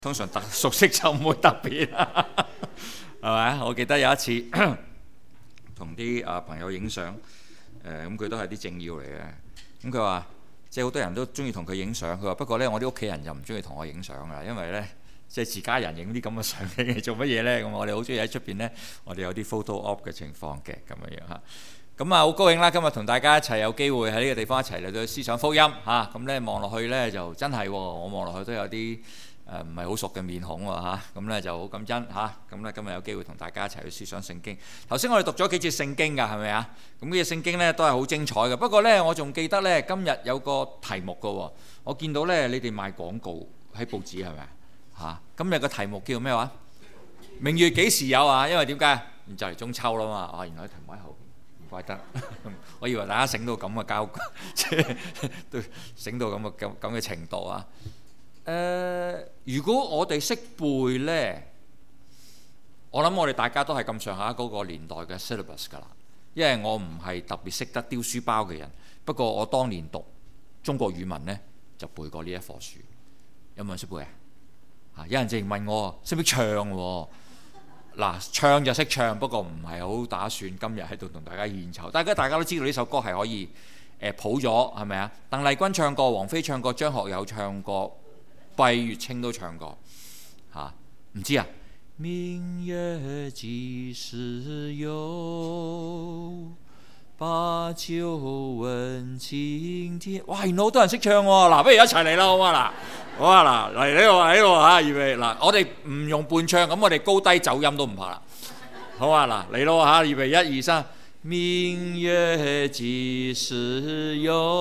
通常熟悉就唔會特別，係咪？我記得有一次同啲朋友影相，咁佢都係啲政要嚟嘅。咁佢話，即係好多人都中意同佢影相。佢話不過呢，我啲屋企人就唔中意同我影相㗎，因為呢，即係自家人影啲咁嘅相嚟做乜嘢呢？咁我哋好中意喺出邊呢，我哋有啲 photo op 嘅情況嘅咁樣嚇。咁好高興啦！今日同大家一齊有機會喺呢個地方一齊嚟到思想福音嚇。咁呢望落去呢，就真係我望落去都有啲唔係好熟嘅面孔喎嚇，咁咧就好感恩嚇，咁咧今日有機會同大家一齊去思想聖經。頭先我哋讀咗幾節聖經㗎，係咪啊？咁呢隻聖經咧都係好精彩嘅。不過咧，我仲記得咧今日有個題目㗎喎，我見到咧你哋賣廣告喺報紙係咪啊？今日個題目叫咩話？明月幾時有啊？因為點解？就嚟中秋啦嘛。原來題目喺後邊，唔怪得。我以為大家醒到咁嘅交，即係都醒到咁嘅程度啊！如果我哋識背呢，我諗我哋大家都係咁上下嗰個年代嘅 syllabus 㗎啦。因為我唔係特別識得丟書包嘅人，不過我當年讀中國語文呢，就背過呢一課書。有冇人識背啊？有人直情問我識唔識唱喎？嗱，唱就識唱，不過唔係好打算今日喺度同大家獻醜。大家都知道呢首歌係可以譜咗，係咪啊？鄧麗君唱過，王菲唱過，張學友唱過。畢月清都唱過嚇，唔知啊？明月幾時有，把酒問青天。哇！原來好多人識唱喎。嗱，不如一齊嚟啦，好嘛？嗱，好啊，嗱，嚟呢度嚇，預備嗱，我哋唔用伴唱，咁我哋高低走音都唔怕啦。好啊，嗱，嚟咯嚇，預備1、2、3。明月幾時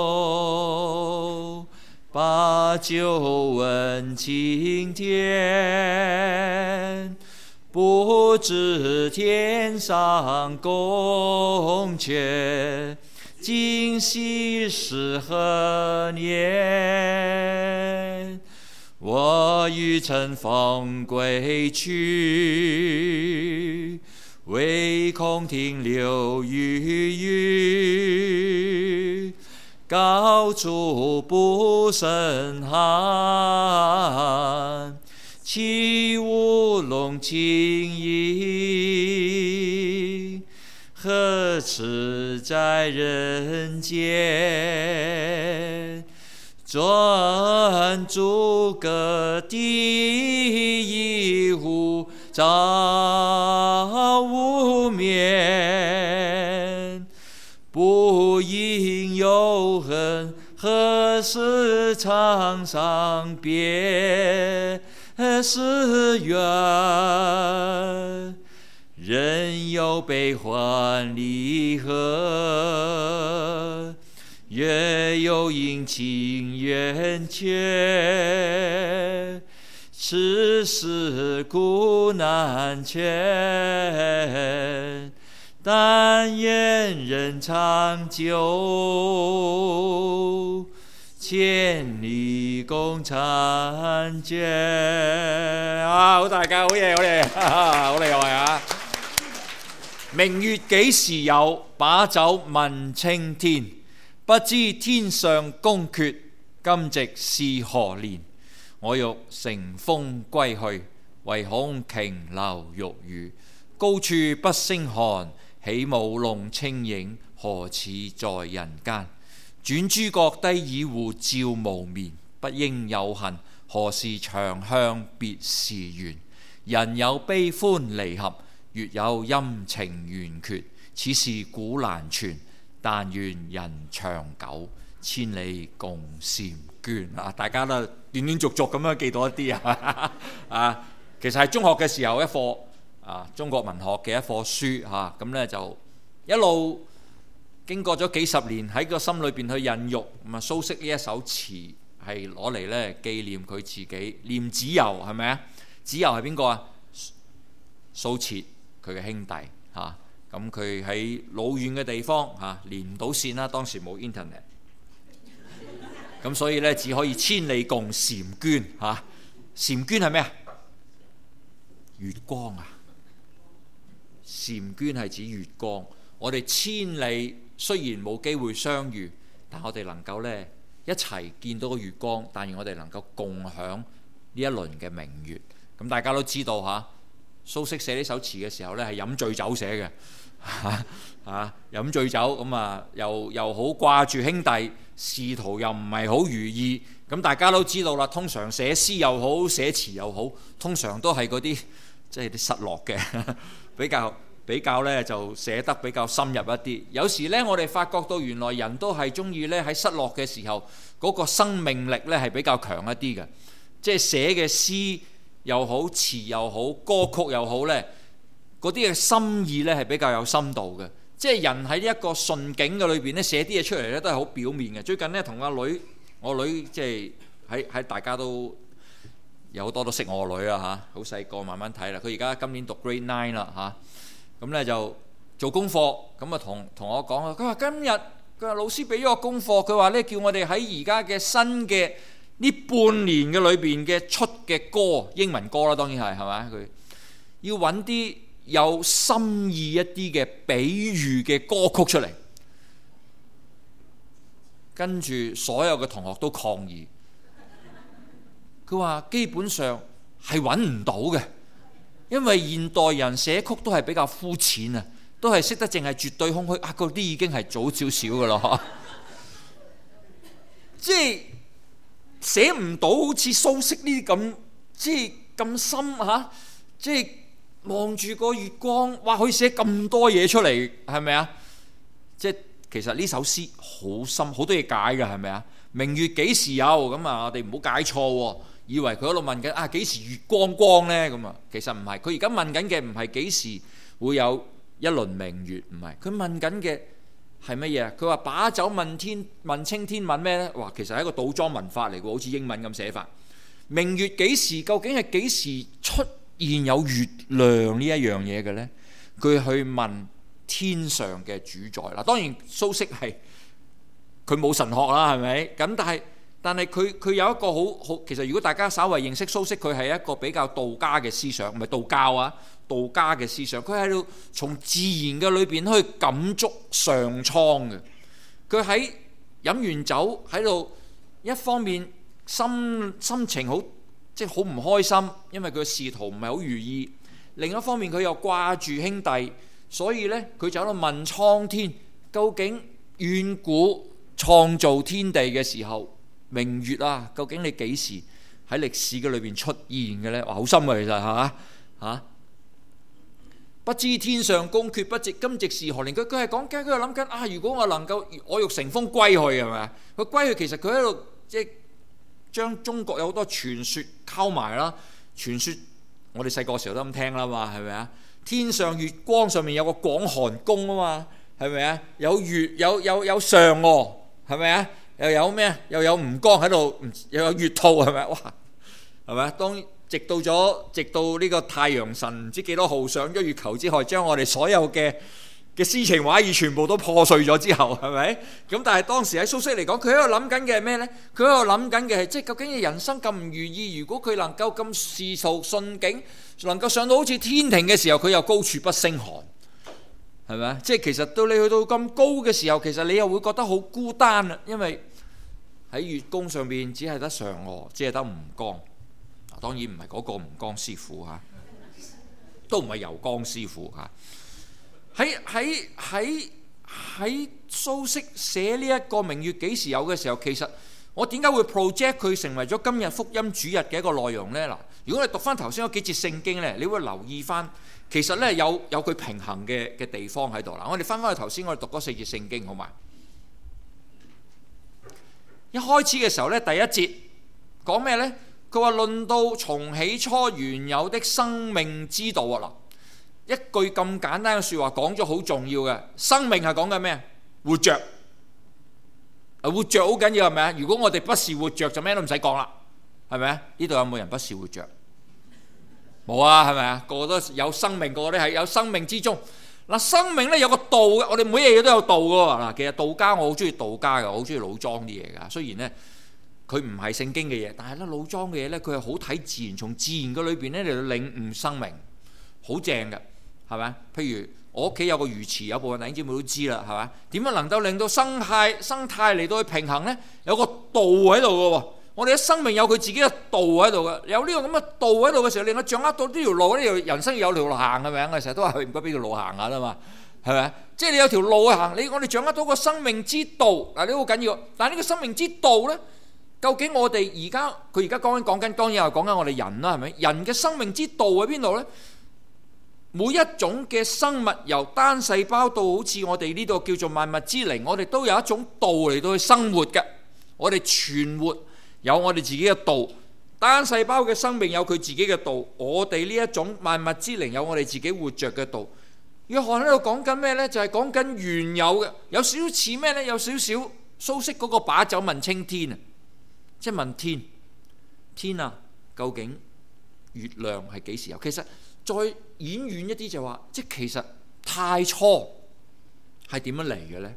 有，把酒問青天，不知天上宮闕，今夕是何年？我欲乘風歸去，唯恐停留於宇。高處不勝寒，起舞弄清影，何似在人間？轉朱閣，第一壺，照無眠。不應有恨，何時長上別時圓？人有悲歡離合，月有陰晴圓缺，此事古難全。但願人長久，千里共嬋娟。好大家，好嘢，好嘢，好厲害啊！明月幾時有，把酒問青天。不知天上宮闕，今夕是何年？我欲乘風歸去，唯恐瓊樓玉宇。高處不勝寒，起舞弄清影，何似在人間？轉朱閣，低已壺，照無眠。不應有恨，何時長向別時圓？人有悲歡離合，月有陰晴圓缺。此事古難全，但願人長久，千里共嬋娟。大家都斷斷續續咁樣記到一啲啊！其實係中學嘅時候一課中國文學嘅一課書嚇，咁呢就一路經過咗幾十年喺個心裏邊去孕育，咁啊蘇軾呢一首詞係攞嚟呢紀念佢自己，念子由係咪啊？子由係邊個啊？蘇轍佢嘅兄弟嚇，咁佢喺老遠嘅地方嚇，連唔到線啦，當時冇 internet， 咁所以呢只可以千里共嬋娟嚇。嬋娟係咩啊？月光啊！嬋娟係指月光。我哋千里雖然冇機會相遇，但我哋能夠呢一齊見到個月光，但願我哋能夠共享呢一輪嘅明月。咁大家都知道嚇，蘇軾寫呢首詞嘅時候呢係飲醉酒寫嘅飲醉酒咁啊，又好掛住兄弟，仕途又唔係好如意。咁大家都知道啦，通常寫詩又好，寫詞又好，通常都係嗰啲即係啲失落嘅比較呢就寫得比較深入一啲。有時呢，我哋發覺到原來人都係中意呢喺失落嘅時候嗰個生命力呢係比較強一啲嘅，即係寫嘅詩又好，詞又好，歌曲又好呢，嗰啲嘅心意呢係比較有深度嘅。即係人喺一個順境嘅裏邊呢，寫啲嘢出嚟呢都係好表面嘅。最近呢，同我女即係喺大家都有好多都識我個女啦嚇，好細個慢慢睇啦。佢而家今年讀 Grade 9啦嚇，咁呢就做功課，咁啊同我講啊，佢話佢話老師俾咗個功課，佢話呢叫我哋喺而家嘅新嘅呢半年嘅裏邊嘅出嘅歌，英文歌啦，當然係咪？佢要揾啲有深意一啲嘅比喻嘅歌曲出嚟，跟住所有嘅同學都抗議。佢話基本上係揾唔到嘅，因為現代人寫曲都係比較膚淺啊，都係識得淨係絕對空虛啊，嗰啲已經係早少少嘅咯，即係寫唔到好似蘇軾呢啲咁，即係咁深嚇，即係望住個月光，哇！可以寫咁多嘢出嚟，係咪啊？即係其實呢首詩好深，好多嘢解嘅，係咪啊？明月幾時有？咁啊，我哋唔好解錯喎，以為佢喺度問緊啊幾時月光光呢？咁啊，其實唔係，佢而家問緊嘅唔係幾時會有一輪明月，唔係，佢問緊嘅係乜嘢？佢話把酒問天，問青天問咩呢？哇，其實係一個倒裝文法嚟嘅，好似英文咁寫法。明月幾時？究竟係幾時出現有月亮呢一樣嘢嘅呢？佢去問天上嘅主宰嗱，當然蘇軾係佢冇神學啦，係咪？咁但係佢有一個好，其實如果大家稍為認識蘇軾，佢係一個比較道家嘅思想，唔係道教啊，道家嘅思想，佢喺度從自然嘅裏邊去感觸上蒼嘅。佢喺飲完酒喺度，一方面心情好即係好唔開心，因為佢嘅仕途唔係好如意；另一方面佢又掛住兄弟，所以呢，佢就喺度問蒼天：究竟遠古創造天地嘅時候，明月啊，究竟你幾時喺歷史嘅裏邊出現嘅呢？哇，好深啊，其實嚇不知天上宮闕，不知今夕是何年。佢係講緊，佢係諗緊啊！如果我能夠我欲乘風歸去，係咪啊？佢歸去其實佢喺度即係將中國有好多傳說溝埋啦。傳說我哋細個時候都咁聽啦嘛，係咪啊？天上月光上面有個廣寒宮啊嘛，係咪啊？有月有嫦娥，係咪啊？又有咩？又有吳剛喺度，又有月兔，係咪？哇，係咪？當直到呢個太陽神唔知幾多號上咗月球之後，將我哋所有嘅詩情畫意全部都破碎咗之後，係咪？咁但係當時喺蘇軾嚟講，佢喺度諗緊嘅係咩呢？佢喺度諗緊嘅係即係究竟人生咁唔如意，如果佢能夠咁仕途順境，能夠上到好似天庭嘅時候，佢又高處不勝寒，係咪？即係其實到你去到咁高嘅時候，其實你又會覺得好孤單啊，因為喺月宮上面只係得嫦娥，只係得吳剛。當然唔係嗰個吳剛師傅嚇，都唔係游江師傅嚇。喺蘇軾寫呢一個明月幾時有嘅時候，其實我點解會 project 佢成為咗今日福音主日嘅一個內容呢？嗱，如果你讀翻頭先嗰幾節聖經呢，你會留意翻，其實呢有佢平衡嘅地方喺度啦。我哋翻去頭先我哋讀嗰4節聖經好嘛？一開始嘅時候呢，第一節講咩呢？佢話論到從起初原有的生命之道啊！嗱，一句咁簡單嘅説話講咗好重要嘅，生命係講緊咩？活着，活着好緊要係咪啊？如果我哋不是活着，就咩都唔使講啦，係咪啊？呢度有冇人不是活着？冇啊，係咪啊？個個都有生命，個個都係有生命之中。嗱，生命咧有個道嘅，我哋每樣嘢都有道嘅喎。嗱，其實道家我好中意道家嘅，我好中意老莊啲嘢㗎。雖然咧佢唔係聖經嘅嘢，但係咧老莊嘅嘢咧，佢係好睇自然，從自然嘅裏邊咧嚟到領悟生命，好正嘅，係咪？譬如我屋企有個魚池，有部分弟兄姊妹都知啦，係咪？點樣能夠令到生態嚟到去平衡咧？有個道喺度嘅喎， 我哋嘅生命有佢自己嘅道喺度嘅，有呢個咁嘅道喺度嘅時候，令我掌握到呢條路，呢條人生有條路行係咪啊？我成日都話去唔該俾條路行下啦嘛，係咪？即係你有條路去行，我哋掌握到個生命之道嗱，呢好緊要。但係呢個生命之道咧，究竟我哋佢而家講緊，當然係講緊我哋人啦，係咪？人嘅生命之道喺邊度咧？每一種嘅生物，由單細胞到好似我哋呢度叫做萬物之靈，我哋都有一種道嚟到去生活嘅。我哋存活有我哋自己嘅道，單細胞嘅生命有佢自己嘅道，我哋呢一種萬物之靈有我哋自己活着嘅道。約翰喺度講緊咩呢？就係講緊原有嘅，有少少似咩呢？有少少蘇軾嗰個把酒問青天啊，即係問天啊，究竟月亮係幾時有？其實再演遠一啲就話，即係其實太初係點樣嚟嘅呢？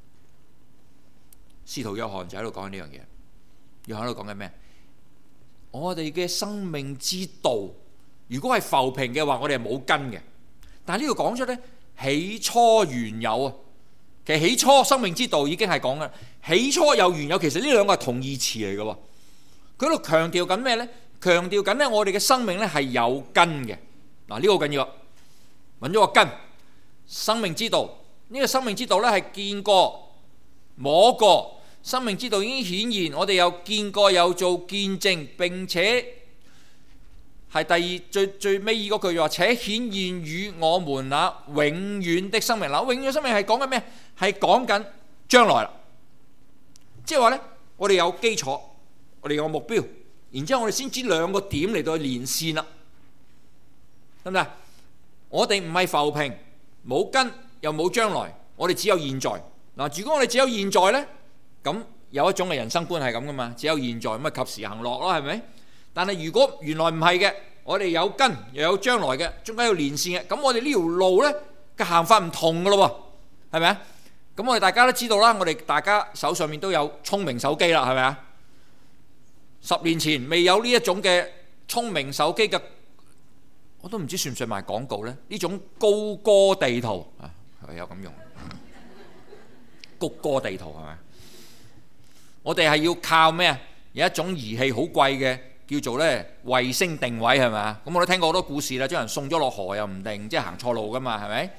使徒約翰就喺度講緊呢樣嘢。約翰喺度講緊咩？我哋嘅生命之道，如果係浮萍嘅話，我哋係冇根嘅。但係呢度講出呢，起初原有啊。其實起初生命之道已經係講緊起初有原有，其實呢兩個係同義詞嚟嘅。佢喺度強調緊咩呢？強調緊呢，我哋嘅生命呢係有根嘅。嗱，呢個好緊要，揾咗個根，生命之道。呢個生命之道呢係見過、摸過，生命之道已經顯現，我哋有見過，有做見證，並且係第二最尾嗰句話，且顯現與我們那永遠的生命。嗱，永遠生命係講緊咩？係講緊將來啦。即係話呢，我哋有基礎，我哋有目標，然之後我哋先知兩個點嚟到去連線啦。得唔得？我哋唔係浮萍，冇根又冇將來，我哋只有現在。嗱，如果我哋只有現在呢，咁有一種嘅人生觀係咁噶嘛，只有現在，咁咪及時行樂咯，係咪？但係如果原來唔係嘅，我哋有根又有將來嘅，中間有連線嘅，咁我哋呢條路呢嘅行法唔同噶咯喎，係咪啊？咁我哋大家都知道啦，我哋大家手上面都有聰明手機啦，係咪啊？10年前未有呢一種嘅聰明手機嘅。我都唔知算唔算賣廣告呢？呢種高歌地圖啊，係有咁用，谷歌地圖係咪？我哋係要靠咩啊？有一種儀器好貴嘅，叫做呢衛星定位係咪啊？咁我都聽過好多故事啦，將人送咗落河又唔定，即係行錯路噶嘛，係咪？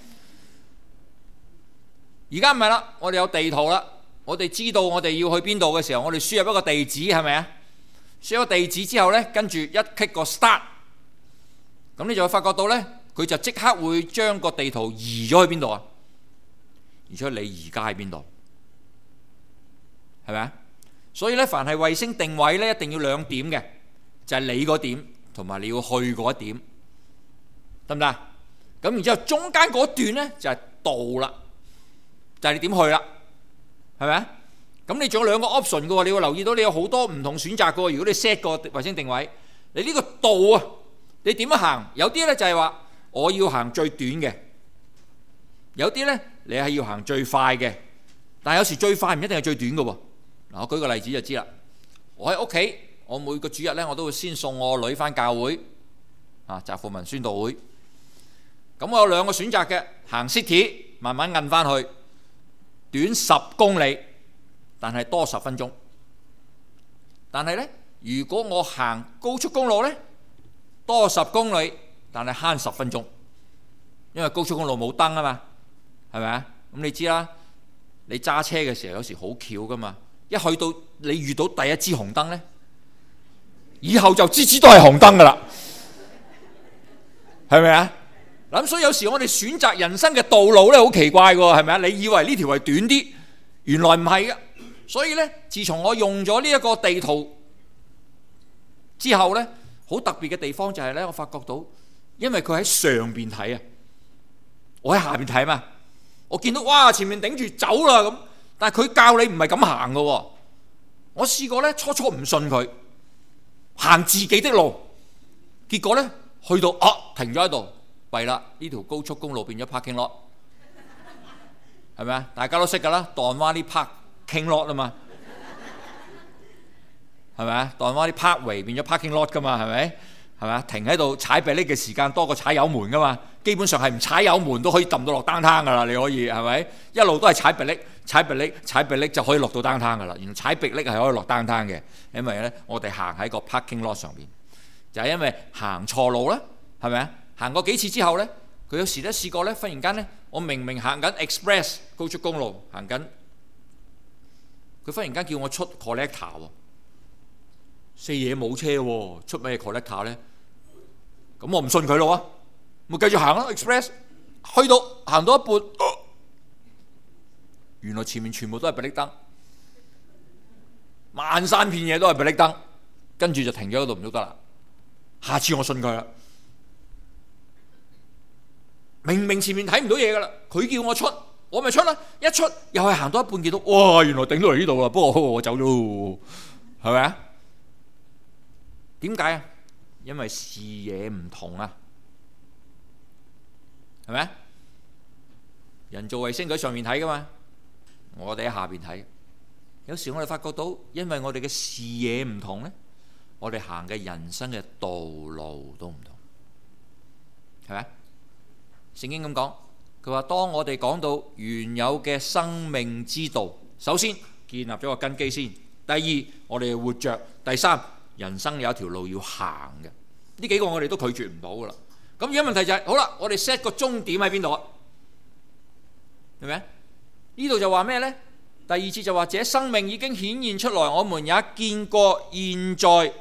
而家唔係啦，我哋有地圖啦，我哋知道我哋要去邊度嘅時候，我哋輸入一個地址係咪啊？輸入個地址之後呢，跟住一 click 個 start。咁你就會發覺到呢，佢就即刻會將個地圖移咗去邊度啊？移咗去你而家喺邊度？係咪啊？所以呢，凡係衛星定位呢，一定要兩點嘅，就係你嗰點同埋你要去嗰點，得唔得？咁然之後中間嗰段呢，就係道啦，就係你點去啦，係咪啊？咁你仲有兩個 option 嘅喎，你要留意到你有好多唔同選擇嘅喎。如果你 set 個衛星定位，你呢個道啊，你點樣行？有啲呢就係話我要行最短嘅，有啲呢你係要行最快嘅。但係有時最快唔一定係最短嘅喎。嗱，我舉個例子就知啦。我喺屋企，我每個主日呢我都會先送我女返教會啊，澤富文宣道會。咁我有兩個選擇嘅，行 city 慢慢摁返去，短10公里，但係多10分鐘。但係呢，如果我行高速公路呢，多10公里，但係慳10分鐘，因為高速公路冇燈啊嘛，係咪啊？咁你知啦，你揸車嘅時候有時好巧噶嘛，一去到你遇到第一支紅燈呢，以後就支支都係紅燈噶啦，係咪啊？咁所以有時我哋選擇人生嘅道路呢，好奇怪喎，係咪啊？你以為呢條係短啲，原來唔係嘅。所以呢，自從我用咗呢一個地圖之後呢，好特別嘅地方就係呢，我發覺到，因為佢喺上邊睇啊，我喺下邊睇嘛，我見到哇前面頂住走啦咁，但係佢教你唔係咁行嘅喎。我試過呢，初唔信佢，行自己的路，結果呢，去到停咗喺度，弊啦！呢條高速公路變咗 parking lot， 係咪啊？大家都識㗎啦，當灣啲 parking lot 啊嘛，係咪啊？當灣啲 parkway 變咗 parking lot 㗎嘛，係咪？係咪啊？停喺度踩迫力嘅時間多過踩油門㗎嘛，基本上係唔踩油門都可以揼到落單攤㗎啦，你可以係咪？一路都係踩迫力， 踩迫力就可以落到 downtown 噶啦。原來踩迫力係可以落 downtown 嘅，因為咧我哋行喺個 parking lot 上邊，就係因為行錯路啦，係咪啊？行過幾次之後咧，佢有時咧試過咧，忽然間咧，我明明行緊 express 高速公路行緊，佢忽然間叫我出 collector 喎，四野冇車喎，出咩 collector 咧？咁我唔信佢咯喎，咪繼續行咯 express， 去到行到一半，原來前面全部都係迫力燈，漫山遍野都係迫力燈，跟住就停咗喺度唔喐得啦。下次我信佢啦。明明前面睇唔到嘢噶啦，佢叫我出，我咪出啦。一出又係行到一半，見到哇，原來頂到嚟呢度啦。不過我走咗，係咪啊？點解啊？因為視野唔同啊，係咪啊？人造衛星佢喺上面睇噶嘛，我哋喺下邊睇。有時我哋發覺到，因為我哋嘅視野唔同咧，我哋行嘅人生嘅道路都唔同，係咪？聖經咁講，佢話當我哋講到原有嘅生命之道，首先建立咗個根基先，第二我哋活着，第三人生有一條路要行嘅，呢幾個我哋都拒絕唔到噶啦。咁而家問題就係，好啦，我哋 set 個終點喺邊度啊？係咪？呢度就話咩呢？第二節就話，這生命已經顯現出來，我們也見過，現在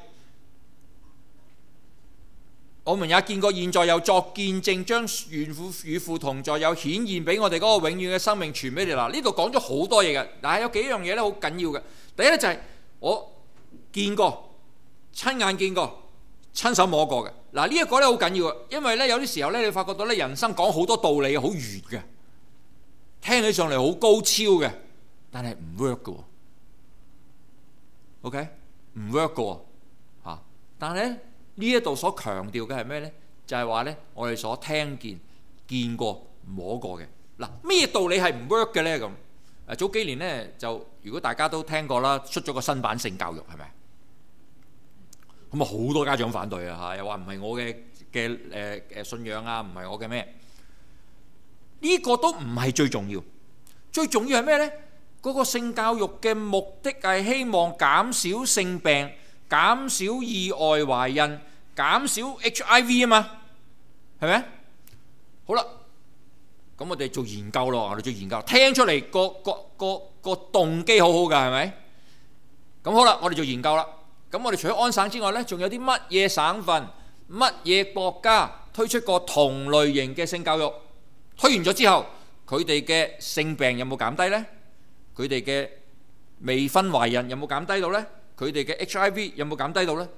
又作見證，將與父同在，又顯現俾我哋嗰個永遠嘅生命傳俾你。嗱，呢度講咗好多嘢嘅，但係有幾樣嘢咧好緊要嘅。第一咧就係我見過、親眼見過、親手摸過嘅。嗱，呢一個咧好緊要嘅，因為咧有啲時候咧你發覺到咧人生講好多道理好圓嘅，聽起上嚟好高超嘅，但係唔 work 嘅。OK， 唔 work 嘅嚇，但係咧。呢一度所強調嘅係咩呢？就係話呢，我哋所聽見、見過、摸過嘅。嗱，咩道理係唔 work 嘅呢？咁早幾年呢，就如果大家都聽過啦，出咗個新版性教育係咪？咁啊好多家長反對啊嚇，又話唔係我嘅信仰啊，唔係我嘅咩？呢個都唔係最重要，最重要係咩呢？嗰個性教育嘅目的係希望減少性病。減少意外懷孕，減少 HIV 啊嘛，係咪？好啦，咁我哋做研究咯，我哋做研究，聽出嚟個動機好好㗎，係咪？咁好啦，我哋做研究啦。咁我哋除咗安省之外呢，仲有啲乜嘢省份、乜嘢國家推出過同類型嘅性教育？推完咗之後，佢哋嘅性病有冇減低呢？佢哋嘅未婚懷孕有冇減低到呢？佢哋嘅 HIV 有冇減低到呢？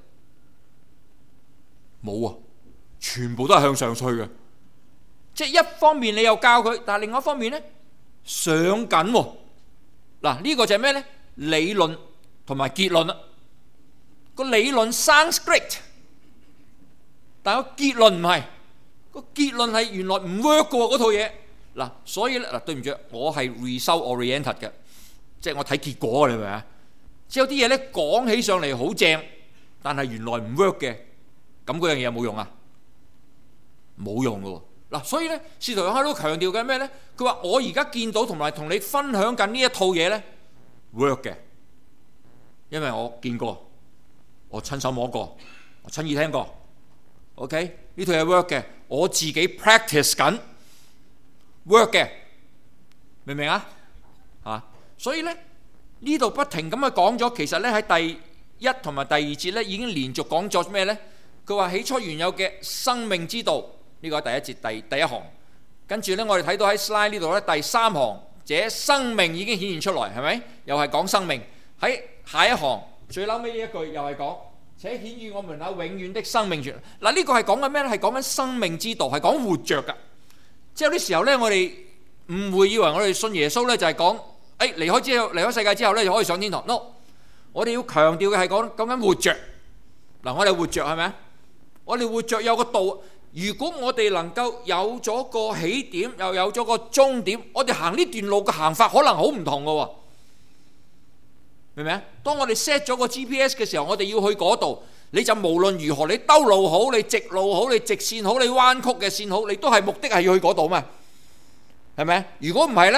冇啊，全部都係向上推嘅。即係一方面你又教佢，但係另外一方面呢，上緊喎。嗱，呢個就係咩呢？理論同埋結論啦。個理論 sounds great， 但係個結論唔係。個結論係原來唔 work 嘅喎，嗰套嘢。嗱，所以咧嗱，對唔住，我係 result oriented 嘅，即係我睇結果，你明唔明啊？即係有啲嘢咧講起上嚟好正，但係原來唔 work 嘅，咁嗰樣嘢有冇用啊？冇用嘅喎。嗱，所以咧，使徒約翰都強調緊咩咧？佢話我而家見到同埋同你分享緊呢一套嘢咧 work 嘅，因為我見過，我親手摸過，我親耳聽過。OK， 呢套嘢 work 嘅，我自己 practice 緊 work 嘅，明唔明啊？啊，所以咧。呢度不停咁去講咗，其實咧喺第一同埋第二節咧已經連續講咗咩呢？佢話起初原有嘅生命之道，呢個係第一節第一行。跟住呢，我哋睇到喺 slide 呢度咧第三行，這生命已經顯現出來，係咪？又係講生命。喺下一行最嬲尾呢一句又係講，且顯現我們那永遠的生命傳。嗱，呢個係講緊咩呢？係講緊生命之道，係講活着㗎。即係有啲時候呢，我哋誤會以為我哋信耶穌呢就係講。離開世界之後咧，就可以上天堂。No， 我哋要強調嘅係講緊活着。嗱，我哋活着係咪啊？我哋活着有個道。如果我哋能夠有咗個起點，又有咗個終點，我哋行呢段路嘅行法可能好唔同嘅喎。明唔明啊？當我哋 set 咗個 GPS 嘅時候，我哋要去嗰度，你就無論如何，你兜路好，你直路好，你直線好，你彎曲嘅線好，你都係目的係要去嗰度嘛？係咪啊？如果唔係咧？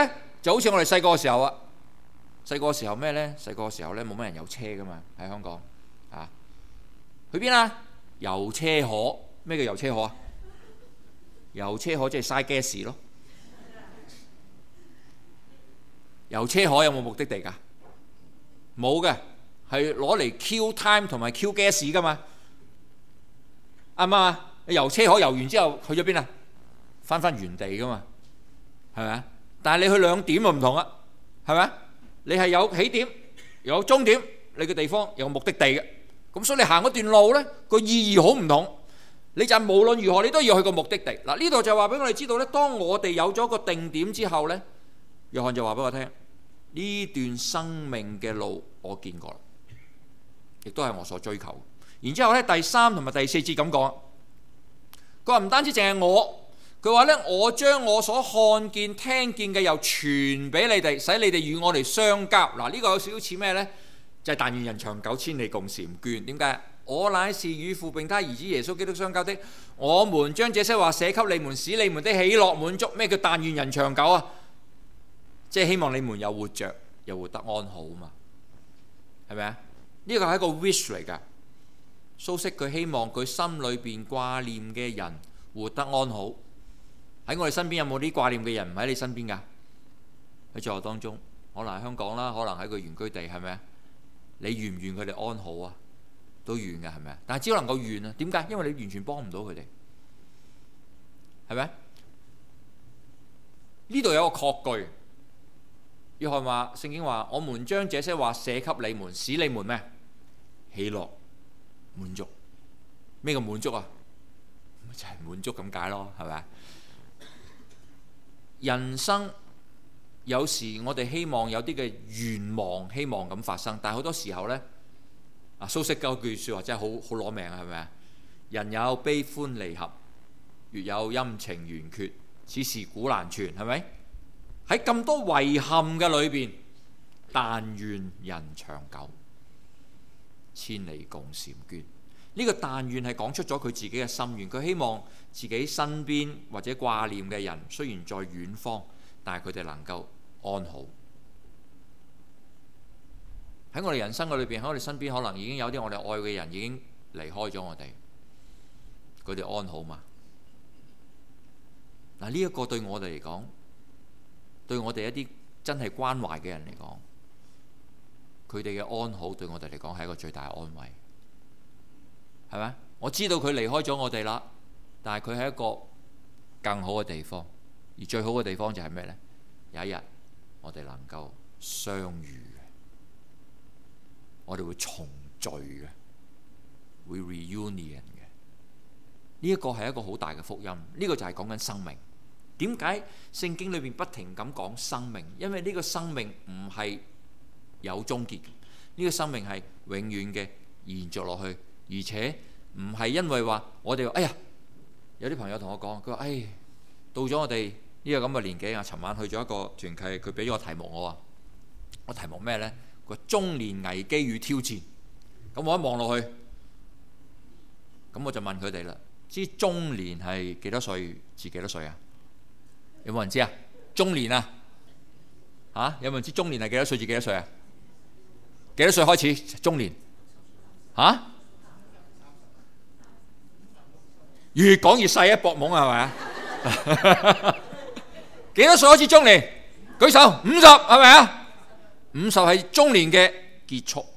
就好似我哋細個嘅時候啊，細個嘅時候咩呢？細個嘅時候呢，冇乜人有車噶嘛，喺香港啊，去邊啊？遊車河。咩叫遊車河啊？遊車河即係嘥 gas 咯。遊車河有冇目的地㗎？冇嘅，係攞嚟 kill time 同埋 kill gas 㗎嘛。啱唔啱啊？遊車河遊完之後去咗邊啊？翻原地㗎嘛，係咪啊？但係你去兩點就唔同啦，係咪啊？你係有起點有終點，你嘅地方有目的地嘅，咁所以你行嗰段路呢，個意義好唔同。你就無論如何你都要去個目的地。嗱，呢度就話俾我哋知道呢，當我哋有咗個定點之後呢，約翰就話俾我聽，呢段生命嘅路我見過啦，亦都係我所追求。然之後呢，第3同埋第4節咁講，佢話唔單止淨係我，佢話呢，我將我所看見聽見嘅又傳俾你哋，使你哋與我哋相交。嗱，呢個有少少似咩呢？就係但願人長久，千里共嬋娟。點解？我乃是與父並他兒子耶穌基督相交的，我們將這些話寫給你們，使你們的喜樂滿足。咩叫但願人長久啊？即係希望你們又活着，又活得安好嘛？係咪啊？呢個係一個 wish 嚟㗎。蘇軾佢希望佢心裏邊掛念嘅人活得安好。喺我哋身邊有冇啲掛念嘅人唔喺你身邊㗎？喺在我當中，可能喺香港啦，可能喺佢原居地，係咪啊？你願唔願佢哋安好啊？都願㗎，係咪啊？但係只能夠願啊。點解？因為你完全幫唔到佢哋，係咪？呢度有個確據，約翰話聖經話：我們將這些話寫給你們，使你們咩？喜樂滿足。咩叫滿足啊？就係滿足咁解咯，係咪？人生有時我哋希望有啲嘅願望，希望咁發生，但係好多時候呢，蘇軾嗰句説話真係好攞命啊，係咪啊？人有悲歡離合，月有陰晴圓缺，此事古難全，係咪？喺咁多遺憾嘅裏邊，但願人長久，千里共嬋娟。呢個但願係講出咗佢自己嘅心願，佢希望自己身邊或者掛念嘅人，雖然在遠方，但係佢哋能夠安好。喺我哋人生嘅裏邊，喺我哋身邊可能已經有啲我哋愛嘅人已經離開咗我哋，佢哋安好嘛？嗱，呢一個對我哋嚟講，對我哋一啲真係關懷嘅人嚟講，佢哋嘅安好對我哋嚟講係一個最大嘅安慰，係咪？我知道佢離開咗我哋啦，但係佢係一個更好嘅地方，而最好嘅地方就係咩呢？有一日我哋能夠相遇嘅，我哋會重聚嘅，會 reunion 嘅。呢一個係一個好大嘅福音，呢個就係講緊生命。點解聖經裏邊不停咁講生命？因為呢個生命唔係有終結，呢個生命係永遠嘅延續落去，而且唔係因為話我哋話哎呀，有啲朋友同我講，佢話到咗我哋呢個咁嘅年紀啊，尋晚去咗一個團契，佢俾咗個題目我話，個題目咩呢？個中年危機與挑戰。咁我一望落去，咁我就問佢哋啦，知中年係幾多歲至幾多歲啊？有冇人知啊？中年啊？嚇？有冇人知中年係幾多歲至幾多歲啊？幾多歲開始中年？嚇？越講越細啊，搏懵係咪啊？幾多歲開始中年？舉手，50係咪啊？50係中年嘅結束。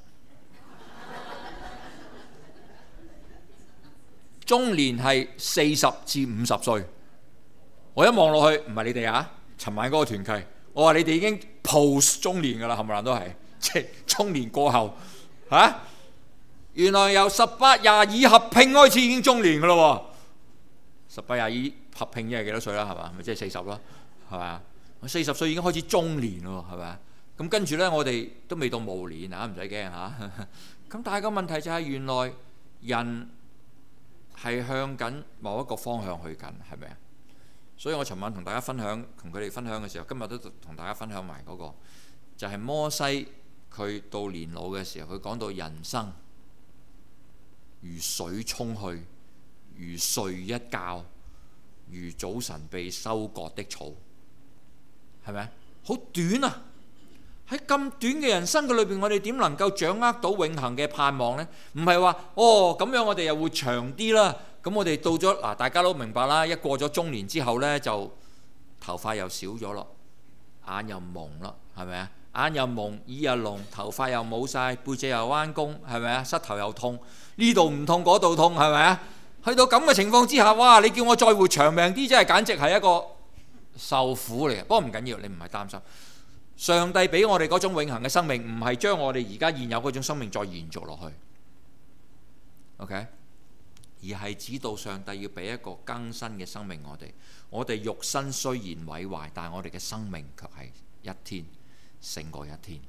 中年係40至50歲。我一望落去，唔係你哋啊！尋晚嗰個團契，我話你哋已經 post 中年㗎啦，冚唪唥都係，即係中年過後嚇。原來由18、22合併開始已經中年㗎咯喎。18、22合併即係幾多歲啦？係嘛？咪即係40啦，係嘛？40歲已經開始中年咯，係咪？咁跟住呢，我哋都未到暮年啊，唔使驚嚇。咁但係個問題就係原來人係向緊某一個方向去緊，係咪啊？所以我尋晚同大家分享，同佢哋分享嘅時候，今日都同大家分享埋嗰個，就係摩西佢到年老嘅時候，佢講到人生如水沖去，如睡一覺，如早晨被收割的草，係咪？ 好短啊！喺咁短嘅人生嘅裏邊，我哋點能夠掌握到永恆嘅盼望呢？唔係話咁樣我哋又會長啲啦。咁我哋到咗嗱，大家都明白啦。一過咗中年之後呢，就頭髮又少咗咯，眼又矇啦，係咪啊？眼又矇，耳又聾，頭髮又冇晒，背脊又彎弓，係咪啊？膝頭又痛，呢度唔痛嗰度痛，係咪啊？去到咁嘅情況之下，哇！你叫我再活長命啲，真係簡直係一個受苦嚟嘅。不過唔緊要，你唔係擔心。上帝俾我哋嗰種永恆嘅生命，唔係將我哋而家現有嗰種生命再延續落去 ，OK？ 而係指到上帝要俾一個更新嘅生命我哋。我哋肉身雖然毀壞，但係我哋嘅生命卻係一天勝過一天。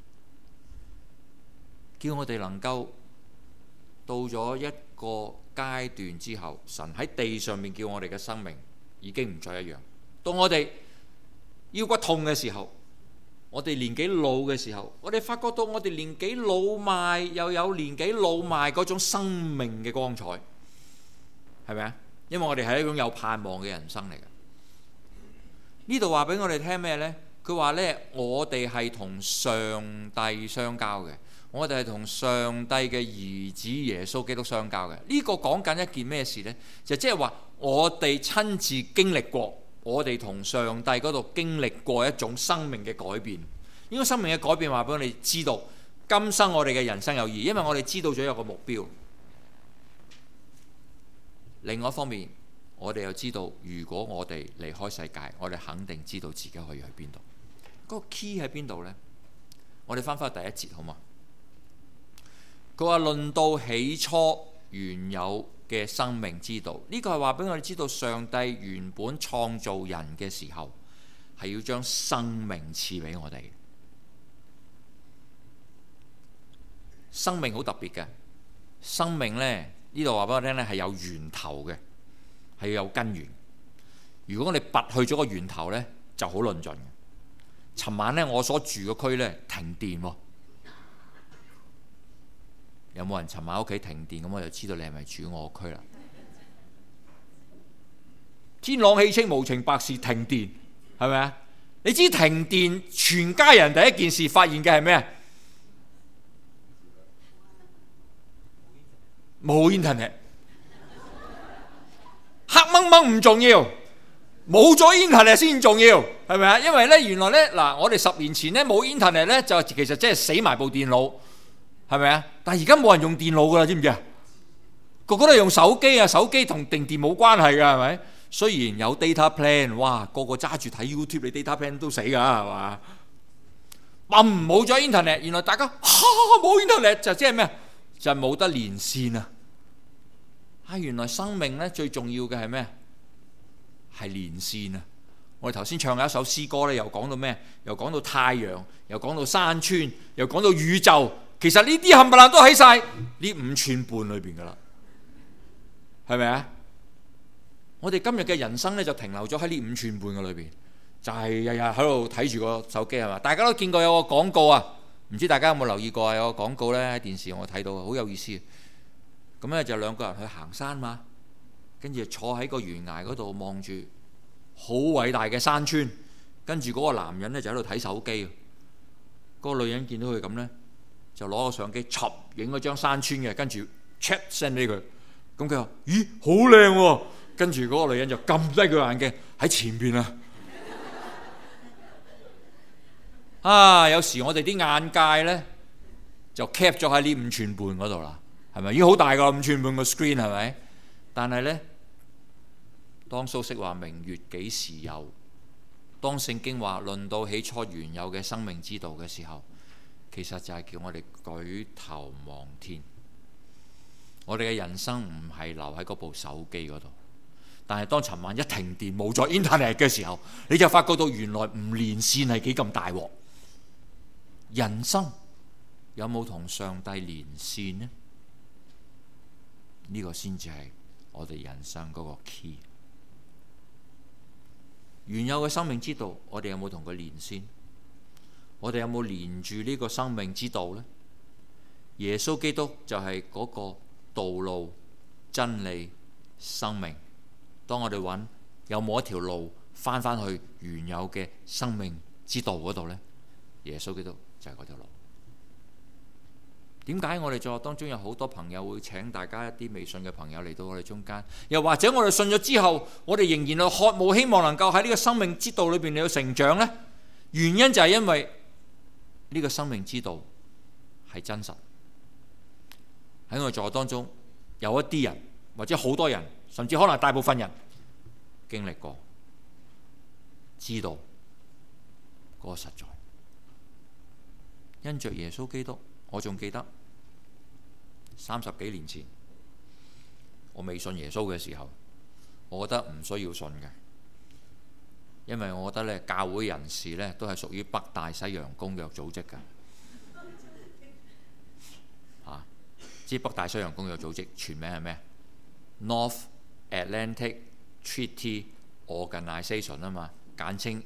叫我哋能夠到咗一個階段之後，神喺地上面叫我哋嘅生命已經唔再一樣。到我哋腰骨痛嘅時候，我哋年紀老嘅時候，我哋發覺到我哋年紀老邁，又有年紀老邁嗰種生命嘅光彩，係咪啊？因為我哋係一種有盼望嘅人生嚟嘅。呢度話俾我哋聽咩呢？佢話呢，我哋係同上帝相交嘅，我哋係同上帝嘅兒子耶穌基督相交嘅。呢個講緊一件咩事呢？就即係話我哋親自經歷過。我哋同上帝嗰度經歷過一種生命嘅改變，呢個生命嘅改變話俾我哋知道，今生我哋嘅人生有意義，因為我哋知道咗有個目標。另外一方面，我哋又知道，如果我哋離開世界，我哋肯定知道自己可以去邊度。嗰個 key 喺邊度呢？我哋翻返去第一節好嘛？佢話論到起初原有嘅生命之道，呢個係話俾我哋知道，上帝原本創造人嘅時候係要將生命賜俾我哋。生命好特別嘅，生命呢度話俾我聽係有源頭嘅，係要有根源。如果我哋拔去咗個源頭呢，就好論盡嘅。尋晚我所住嘅區停電喎。有冇人尋晚屋企停電？咁我就知道你係咪住我區啦。天朗氣清，無情百事停電，係咪啊？你知停電，全家人第一件事發現嘅係咩？冇 internet， 黑掹掹唔重要，冇咗 internet 先重要，係咪啊？因為原來嗱，我哋10年前冇 internet 就其實即係死埋部電腦。係咪啊？但係而家冇人用電腦噶啦，知唔知啊？個個都係用手機啊，手機同定電冇關係噶，係咪？雖然有 data plan， 哇，個個揸住睇 YouTube， 你 data plan 都死噶，係嘛？冇咗 internet， 原來大家冇 internet 就即係咩？就係冇得連線啊！原來生命最重要嘅係咩？係連線啊！我哋頭先唱嘅一首詩歌又講到咩？又講到太陽，又講到山川，又講到宇宙。其實呢啲冚唪唥都喺晒呢5寸半裏邊噶啦，係咪啊？我哋今日嘅人生就停留咗喺呢5寸半嘅裏邊，就係日日喺度睇住個手機，係嘛？大家都見過有個廣告啊，唔知大家有冇留意過啊？有個廣告喺電視我睇到，好有意思。咁就2個人去行山嘛，跟住坐喺個懸崖嗰度望住好偉大嘅山川，跟住嗰個男人就喺度睇手機，嗰個女人見到佢咁就攞個相機插影嗰張山川嘅，跟住 check send 俾佢。咁佢話：咦，好靚喎！跟住嗰個女人就撳低佢眼鏡喺前邊啊！有時我哋啲眼界就 cap 咗喺呢5寸半嗰度啦，係咪？已經好大個5寸半個 screen， 係咪？但係當蘇軾話明月幾時有，當聖經話論到起初原有嘅生命之道嘅時候，其實就係叫我哋舉頭望天。我哋嘅人生唔係留喺嗰部手機嗰度，但係當尋晚一停電冇咗 internet 嘅時候，你就發覺到原來唔連線係幾咁大鑊。人生有冇同上帝連線呢？呢個先至係我哋人生嗰個 key。原有嘅生命之道，我哋有冇同佢連線？我哋有冇連住呢個生命之道呢？耶穌基督就係嗰個道路、真理、生命。當我哋揾有冇一條路翻去原有嘅生命之道嗰度呢，耶穌基督就係嗰條路。點解我哋在學當中有好多朋友會請大家一啲未信嘅朋友嚟到我哋中間？又或者我哋信咗之後，我哋仍然渴慕希望能夠喺呢個生命之道裏邊嚟到成長呢？原因就係因為呢個生命之道係真實。喺我哋在學當中有一啲人或者好多人，甚至可能大部分人經歷過，知道嗰個實在。因着耶穌基督，我仲記得30幾年前我未信耶穌嘅時候，我覺得唔需要信嘅，因為我覺得咧教會人士咧都係屬於北大西洋公約組織嘅。知北大西洋公約組織全名係咩？ North Atlantic Treaty Organization 啊嘛，簡稱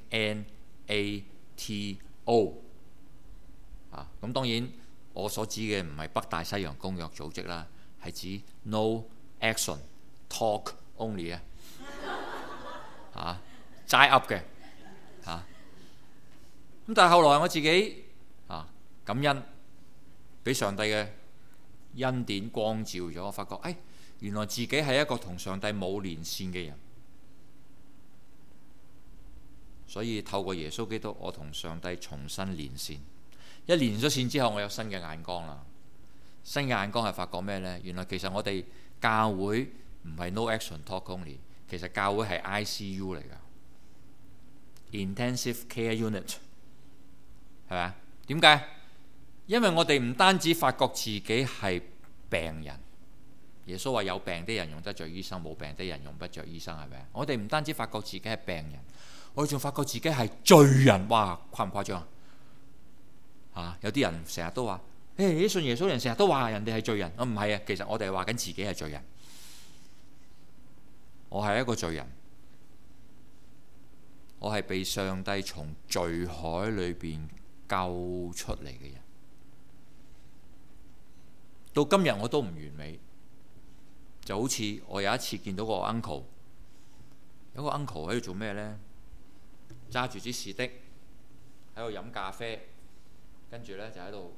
NATO。咁當然我所指嘅唔係北大西洋公約組織啦，係指 No Action Talk Only 齋噏嘅咁但係後來我自己感恩，俾上帝嘅恩典光照咗，我發覺原來自己係一個同上帝冇連線嘅人，所以透過耶穌基督，我同上帝重新連線。一連咗線之後，我有新嘅眼光啦。新嘅眼光係發覺咩呢？原來其實我哋教會唔係 No Action Talk Only， 其實教會係 ICU 嚟㗎， Intensive Care Unit， 係咪？點解？因為我哋唔單止發覺自己係病人，耶穌話有病的人用得着醫生，冇病的人用不着醫生，係咪？我哋唔單止發覺自己係病人，我哋仲發覺自己係罪人。哇，誇唔誇張有啲人成日都話，信耶穌人成日都話人哋係罪人。唔係啊，其實我哋係話緊自己係罪人。我係一個罪人，我係被上帝從罪海裏邊救出嚟嘅人。到今日我都唔完美，就好似我有一次見到個 uncle， 有個 uncle 喺度做咩呢？揸住支士的喺度飲咖啡，跟住呢就喺度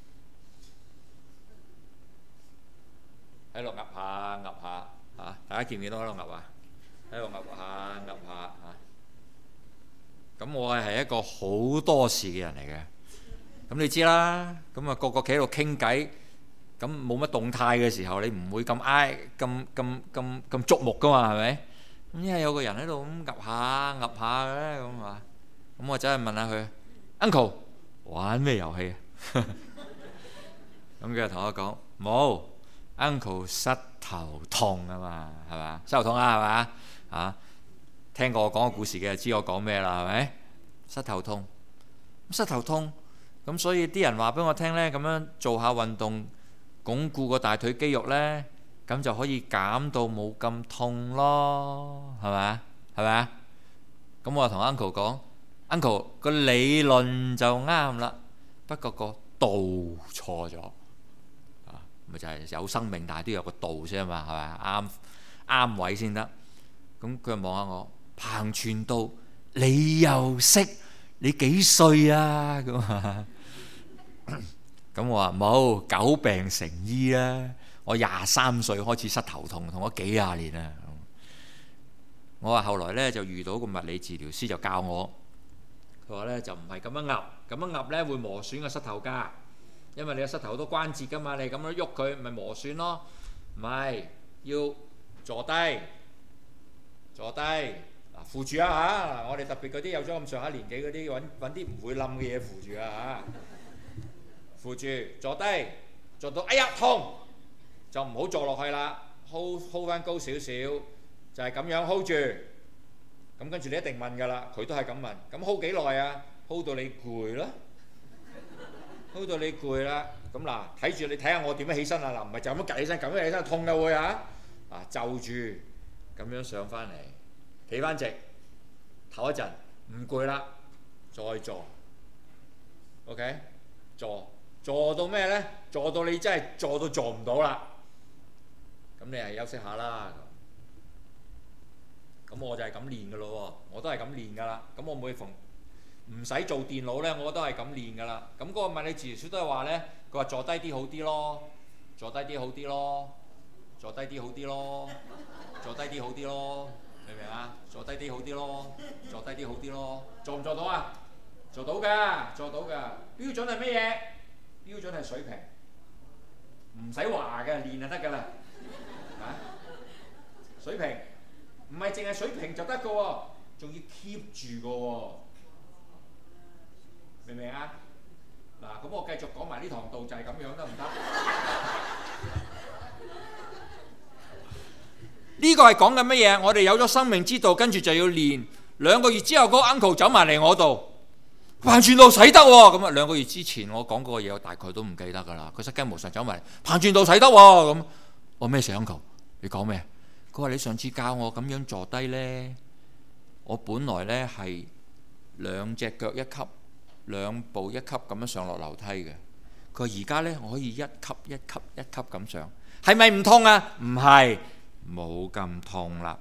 噏下噏下大家見唔見到喺度噏啊？喺度噏下噏下咁我係一個好多事嘅人嚟嘅，咁你知啦。咁個個企喺度傾偈。咁冇乜動態嘅時候，你唔會咁矚目噶嘛，係咪？咁因為有個人喺度咁噏下噏下嘅咁啊，咁我走去問下佢 Uncle 玩咩遊戲啊？咁佢就同我講冇 Uncle 膝頭痛啊嘛，係嘛？膝頭痛啊，係嘛？聽過我講個故事嘅就知我講咩啦，係咪？膝頭痛，咁所以啲人話俾我聽呢，咁樣做下運動，鞏固個大腿肌肉呢，咁就可以減到冇咁痛咯，係咪？咁我就同 Uncle 講 ，Uncle 個理論就啱啦，不過個道錯咗咪就係有生命，但係都有個道先嘛，係咪？啱位先得。咁佢望下我，彭傳道，你又識？你幾歲啊？咁我話冇，久病成醫啦。我23歲開始膝頭痛，痛咗幾廿年啦。我話後來呢，就遇到個物理治療師就教我，佢話呢，就唔係咁樣噏，咁樣噏呢會磨損個膝頭㗎，因為你個膝頭好多關節㗎嘛，你咁樣喐佢咪磨損咯。唔係，要坐低扶住啊嚇！我哋特別嗰啲有咗咁上下年紀嗰啲，揾啲唔會冧嘅嘢扶住啊嚇！扶住，坐低，坐到哎呀痛，就唔好坐落去啦 ，hold 翻高少少，就係咁樣 hold 住。咁跟住你一定問㗎啦，佢都係咁問。咁 hold 幾耐啊 ？hold 到你攰啦 ，hold 到你攰啦。咁嗱，睇住你睇下我點樣起身啊！嗱，唔係就咁樣趌起身，咁樣起身痛㗎會啊！就住咁樣上翻嚟，企翻直，唞一陣，唔攰啦，再坐。OK， 坐到咩呢？坐到你真係坐到坐唔到啦，咁你係休息下啦。咁我就係咁練㗎咯喎，我都係咁練㗎啦。咁我每逢唔使做電腦咧，我都係咁練噶啦。咁嗰個物理治療師都係話咧，佢話坐低啲好啲咯，坐低啲好啲咯，坐低啲好啲咯，坐低啲好啲咯，明唔明啊？坐低啲好啲咯，坐低啲好啲咯，做唔做到啊？做到㗎，做到㗎。標準係咩嘢？標準係水平，唔使話嘅，練就得㗎啦。啊，水平唔係淨係水平就得㗎喎，仲要 keep 住㗎喎。明唔明啊？嗱，咁我繼續講埋呢堂道就係咁樣得唔得？呢個係講緊乜嘢？我哋有咗生命之道，跟住就要練。2個月之後，嗰個 uncle 走埋嚟我度，彭傳道使得喎。咁啊，2個月之前我講過嘅嘢，我大概都唔記得㗎啦。佢失驚無神走埋嚟，彭傳道使得喎。咁我咩事 uncle？你講咩？佢話你上次教我咁樣坐低呢，我本來呢係2隻腳一級。2步1級咁樣上落樓梯嘅，佢話而家呢，我可以1級1級1級咁上，係咪唔痛啊？唔係，冇咁痛啦。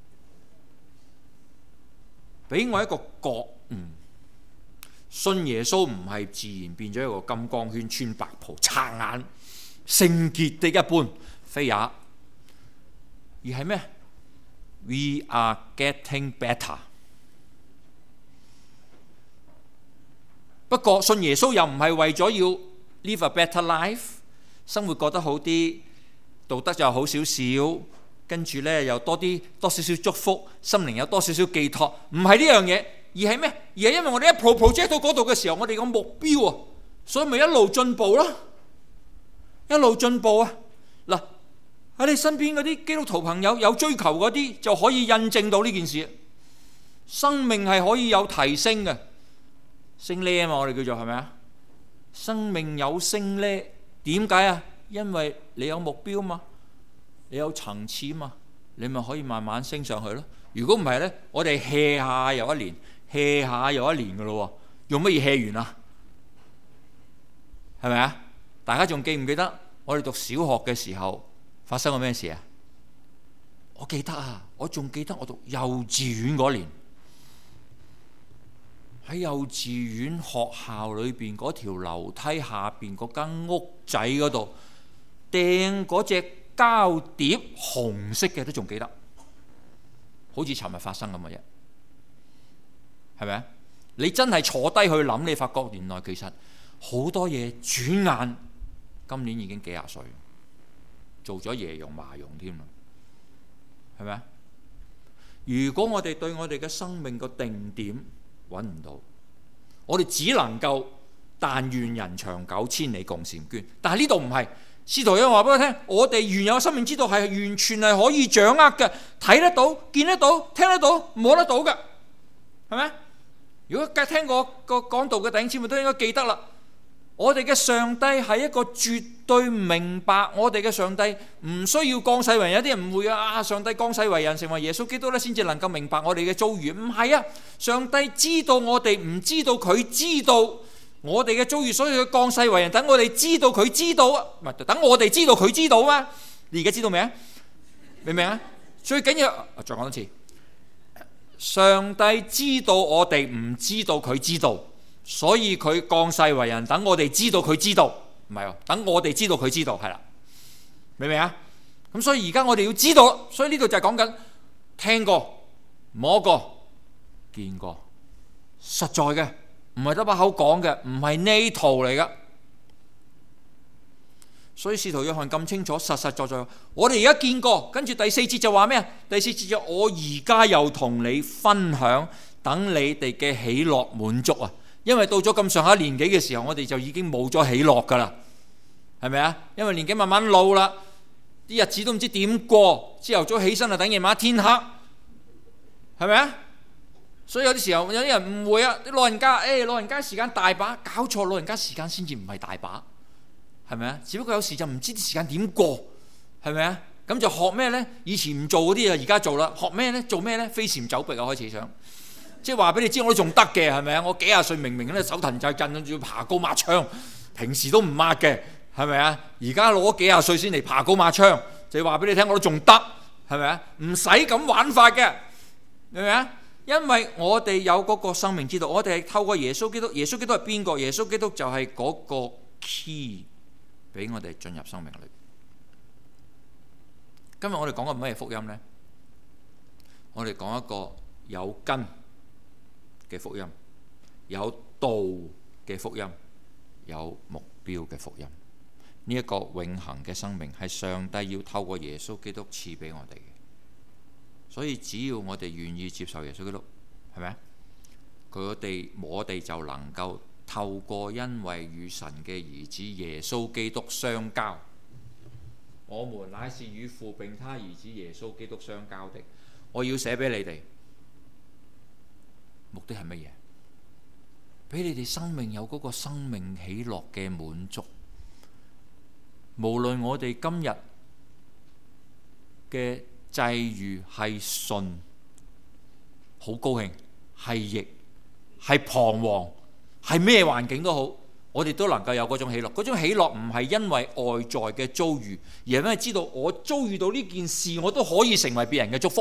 俾我一個覺悟，信耶穌唔係自然變咗一個金剛圈、穿白袍、擦眼、聖潔的一般，非也，而係咩 ？We are getting better。不過信耶穌又唔係為咗要 live a better life， 生活過得好啲，道德就好少少，跟住呢又多少少祝福，心靈有多少少寄託，唔係呢樣嘢，而係咩？而係因為我哋一 project 到嗰度嘅時候，我哋個目標啊，所以咪一路進步咯，一路進步啊！嗱，喺你身邊嗰啲基督徒朋友有追求嗰啲，就可以印證到呢件事，生命係可以有提升嘅。升呢啊嘛，我哋叫做係咪啊？生命有升呢，點解啊？因為你有目標嘛，你有層次嘛，你咪可以慢慢升上去咯。如果唔係呢，我哋 hea 下又一年 ，hea 下又一年噶咯喎，用乜嘢 hea 完啊？係咪啊？大家仲記唔記得我哋讀小學嘅時候發生過咩事啊？我記得啊，我仲記得我讀幼稚園嗰年。喺幼稚園學校裏邊嗰條樓梯下邊嗰間屋仔嗰度掟嗰隻膠碟，紅色嘅都仲記得，好似尋日發生咁嘅嘢，係咪啊？你真係坐低去諗，你發覺原來其實好多嘢轉眼今年已經幾廿歲，做咗爺用嫲用添啦，係咪啊？如果我哋對我哋嘅生命個定點揾唔到，我哋只能夠但願人長久，千里共嬋娟。但係呢度唔係，使徒約翰話俾我聽，我哋原有生命之道係完全係可以掌握嘅，睇得到、見得到、聽得到、摸得到嘅，係咪？如果聽過個講道嘅弟兄姊妹都應該記得啦。我哋嘅上帝係一個絕對明白我哋嘅上帝，唔需要降世為人。有啲人誤會啊，上帝降世為人成為耶穌基督咧，先至能夠明白我哋嘅遭遇。唔係啊，上帝知道我哋唔知道，佢知道我哋嘅遭遇，所以佢降世為人，等我哋知道佢知道啊，唔係等我哋知道佢知道啊。你而家知道未啊？明唔明啊？最緊要再講多次，上帝知道我哋唔知道佢知道。所以佢降世為人，等我哋知道佢知道，唔係喎，等我哋知道佢知道，係啦，明唔明啊？咁所以而家我哋要知道，所以呢度就係講緊聽過、摸過、見過，實在嘅，唔係得把口講嘅，唔係呢套嚟噶。所以使徒約翰咁清楚，實實在在，我哋而家見過，跟住第4節就話咩啊？第4節就我而家又同你分享，等你哋嘅喜樂滿足啊！因為到咗咁上下年紀嘅時候，我哋就已經冇咗喜樂噶啦，係咪啊？因為年紀慢慢老啦，啲日子都唔知點過，朝頭早起身啊，等夜晚天黑，係咪啊？所以有啲時候有啲人誤會啊，啲老人家，老人家時間大把，搞錯，老人家時間先至唔係大把，係咪啊？只不過有時就唔知啲時間點過，係咪啊？咁就學咩呢？以前唔做嗰啲啊，而家做啦。學咩呢？做咩呢？飛檐走壁啊，開始想。即係話俾你知，我都仲得嘅，係咪啊？我幾廿歲明明咧手騰就震，仲要爬高抹窗，平時都唔抹嘅，係咪啊？而家攞幾廿歲先嚟爬高抹窗，就話俾你聽，我都仲得，係咪啊？唔使咁玩法嘅，明唔明啊？ 因為我哋有嗰個生命之道，我哋係透過耶穌基督。耶穌基督係邊個？耶穌基督就係嗰個 key 俾我哋進入生命裏。今日我哋講個咩福音呢？我哋講一個有根嘅福音，有道嘅福音，有目標嘅福音。呢一個永恆嘅生命係上帝要透過耶穌基督賜俾我哋嘅。所以只要我哋願意接受耶穌基督，係咪啊？我哋就能夠透過因為與神嘅兒子耶穌基督相交。我們乃是與父並他兒子耶穌基督相交的。我要寫俾你哋，目的係乜嘢？俾你哋生命有嗰個生命喜樂嘅滿足。無論我哋今日嘅際遇係順，好高興，係逆，係彷徨，係咩環境都好，我哋都能夠有嗰種喜樂。嗰種喜樂唔係因為外在嘅遭遇，而係因為知道我遭遇到呢件事，我都可以成為別人嘅祝福。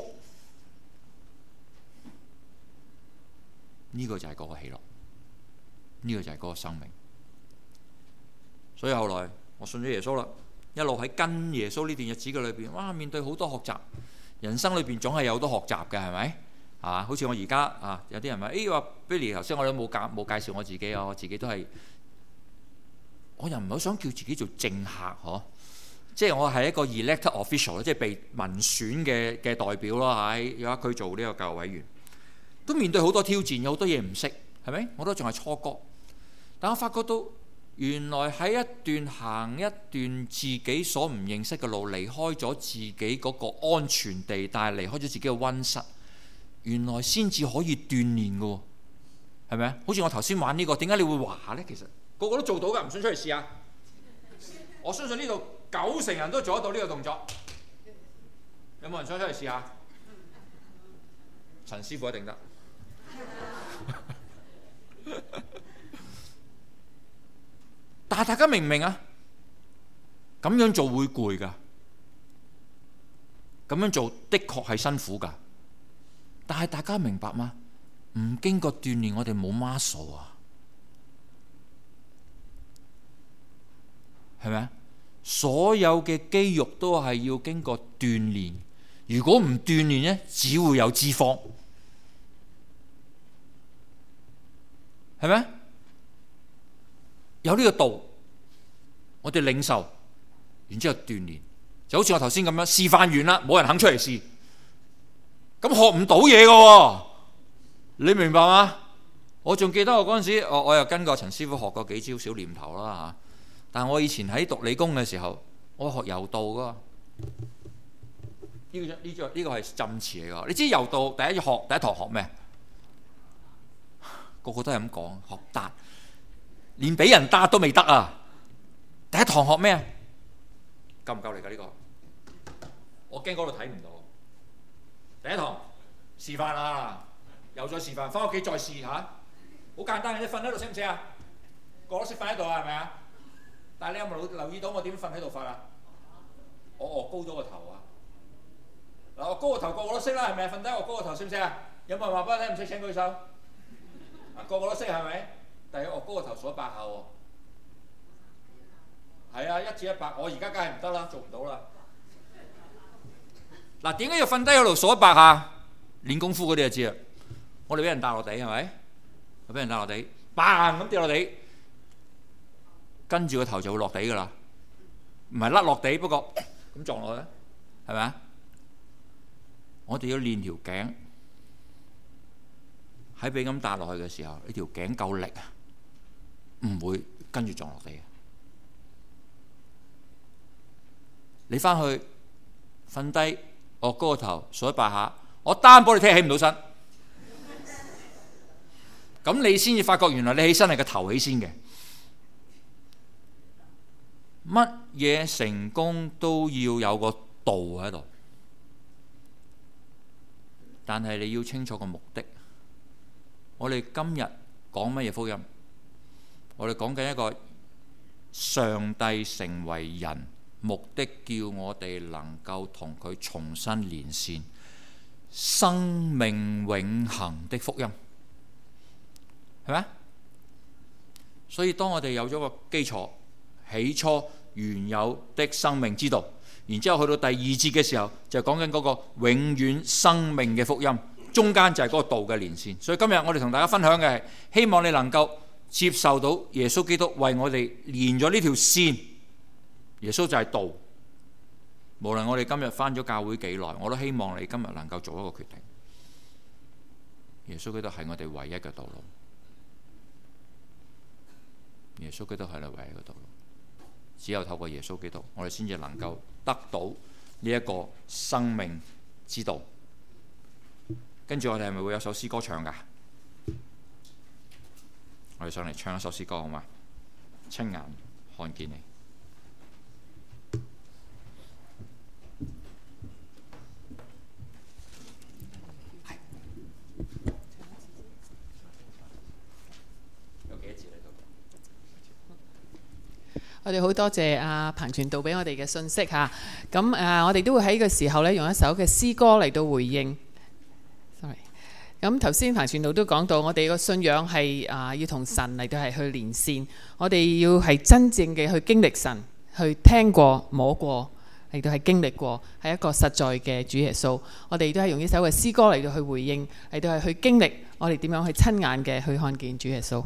呢個就係嗰個喜樂，呢個就係嗰個生命。所以後來我信咗耶穌啦，一路喺跟耶穌呢段日子嘅裏邊，哇！面對好多學習，人生裏邊總係有好多學習嘅，係咪？啊，好似我而家啊，有啲人話：話 Billy 頭先我都冇介紹我自己啊，我自己都係，我又唔係好想叫自己做政客嗬，即係我係一個 elected official， 即係被民選嘅代表咯，喺有一區做呢個教育委員，都面對好多挑戰，有好多嘢唔識，係咪？我都仲係初哥，但我發覺到原來喺一段行一段自己所唔認識嘅路，離開咗自己嗰個安全地帶，離開咗自己嘅溫室，原來先至可以鍛鍊嘅，係咪啊？好似我頭先玩呢個，點解你會話呢？其實個個都做到㗎，唔信出嚟試下。我相信呢度90%人都做得到呢個動作。有冇人想出嚟試下？陳師傅一定得。但係大家明唔明啊？咁樣做會攰㗎，咁樣做的確係辛苦㗎。但係大家明白嗎？唔經過鍛鍊，我哋冇 muscle 啊，係咪啊？所有嘅肌肉都係要經過鍛鍊，如果唔鍛鍊呢，只會有脂肪，係咪？有呢個道，我哋領受，然之後鍛鍊，就好似我頭先咁樣示範完啦，冇人肯出嚟試，咁學唔到嘢嘅喎，你明白嗎？我仲記得我嗰陣時，我又跟過陳師傅學過幾招小念頭啦嚇。但係我以前喺讀理工嘅時候，我學柔道噶，呢個係浸詞嚟㗎。你知柔道第一堂學咩？個個都係咁講，學達。連俾人打都未得啊！第一堂學咩啊？夠唔夠嚟㗎呢個？我驚嗰度睇唔到。第一堂示範啊，又再示範，翻屋企再試下。好簡單嘅，你瞓喺度識唔識啊？個個都識瞓喺度啊，係咪啊？但係你有冇留意到我點瞓喺度瞓啊？我高咗個頭啊！嗱，我高個頭個個都識啦，係咪？瞓低我高個頭識唔識啊？有冇人話俾我聽唔識請舉手？啊，個個都識係咪？但係我高個頭數100下喎，係啊，1至100，我而家梗係唔得啦，做唔到啦。嗱，點解要瞓低嗰度數100下？練功夫嗰啲就知啦。我哋俾人打落地係咪？我俾人打落地，嘭咁跌落地，跟住個頭就會落地㗎啦。唔係甩落地，不過咁撞落去，係咪啊？我哋要練條頸，喺俾咁打落去嘅時候，呢條頸夠力啊！唔會跟住撞落地嘅。你翻去瞓低，我高個頭數100下，我擔保你聽日起唔到身。咁你先至發覺原來你起身係個頭起先嘅。乜嘢成功都要有個道喺度，但係你要清楚個目的。我哋今日講乜嘢福音？我哋講緊一個上帝成為人，目的叫我哋能夠同佢重新連線。 生命永恆的福音，係咪？所以當我哋有咗個基礎，起初原有的生命之道，然之後去到第二節嘅時候，就講緊嗰個永遠生命嘅福音，中間就係嗰個道嘅連線。所以今日我哋同大家分享嘅係，希望你能夠接受到耶穌基督為我哋連咗呢條線。耶穌就係道。無論我哋今日返咗教會幾耐，我都希望你今日能夠做一個決定。耶穌基督係我哋唯一嘅道路。耶穌基督係我哋唯一嘅道路。只有透過耶穌基督，我哋先至能夠得到呢一個生命之道。跟住我哋係咪會有首詩歌唱㗎？我哋上嚟唱一首詩歌好嗎？親眼看見你。 我哋好多謝阿彭傳道俾我哋嘅信息嚇，咁我哋都會喺個時候咧用一首嘅詩歌嚟到回應。Sorry，咁頭先彭傳道都講到，我哋個信仰係要同神嚟到係去連線，我哋要係真正嘅去經歷神，去聽過摸過嚟到係經歷過，係一個實在嘅主耶穌。我哋都係用呢首嘅詩歌嚟到去回應，嚟到係去經歷我哋點樣去親眼嘅去看見主耶穌。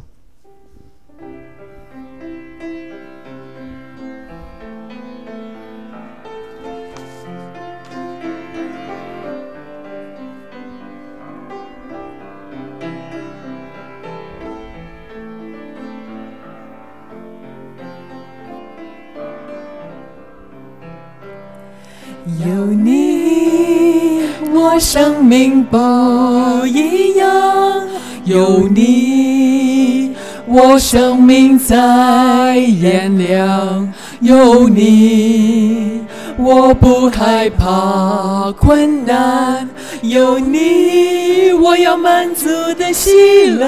有你，我生命不一樣；有你，我生命在燃亮；有你，我不害怕困難；有你，我有滿足的喜樂。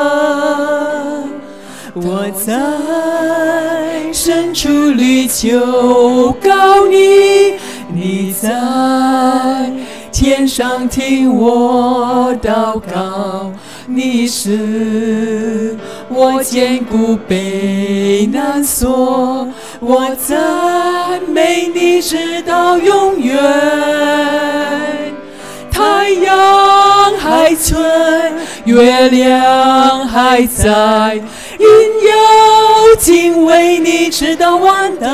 我在深處裏求告你，你在天上聽我禱告，你是我堅固避難所，我讚美你直到永遠。太陽還存，月亮還在，因有敬畏你直到萬代。